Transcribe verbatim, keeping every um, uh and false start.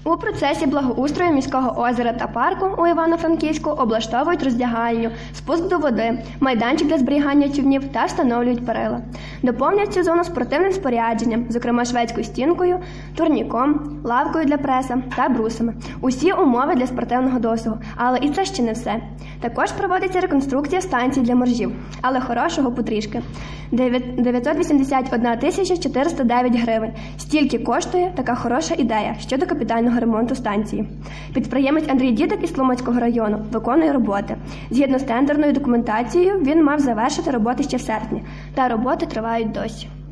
У процесі благоустрою міського озера та парку у Івано-Франківську облаштовують роздягальню, спуск до води, майданчик для зберігання човнів та встановлюють перила. Доповнюють цю зону спортивним спорядженням, зокрема шведською стінкою, турніком, лавкою для преса та брусами. Усі умови для спортивного досугу. Але і це ще не все. Також проводиться реконструкція станцій для моржів, але хорошого потрішки. дев'ятсот вісімдесят одна тисяча чотириста дев'ять гривень. Стільки коштує така хороша ідея щодо капітального ремонту станції. Підприємець Андрій Дідик із Тлумацького району виконує роботи. Згідно з тендерною документацією, він мав завершити роботи ще в серпні. Та роботи тривають досі.